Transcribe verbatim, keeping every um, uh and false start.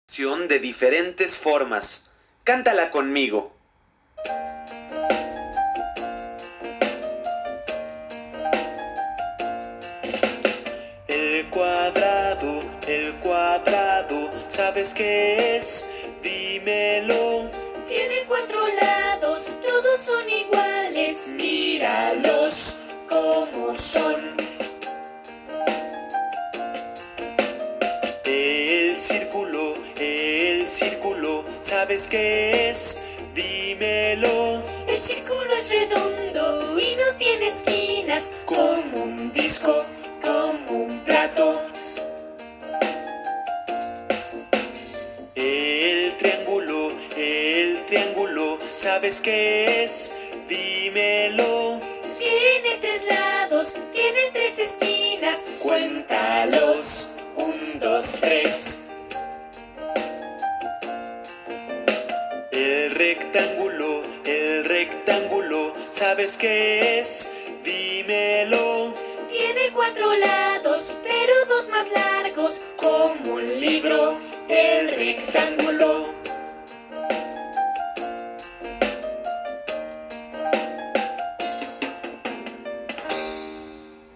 De diferentes formas. Cántala conmigo. El cuadrado, el cuadrado, ¿sabes qué es? Dímelo. Tiene cuatro lados, todos son iguales. Míralos como son. El círculo, el círculo, ¿sabes qué es? Dímelo. El círculo es redondo y no tiene esquinas, como un disco, como un plato. El triángulo, el triángulo, ¿sabes qué es? Dímelo. Tiene tres lados, tiene tres esquinas, cuéntalos. Un, dos, tres. El rectángulo, el rectángulo, ¿sabes qué es? Dímelo. Tiene cuatro lados, pero dos más largos, como un libro, el rectángulo.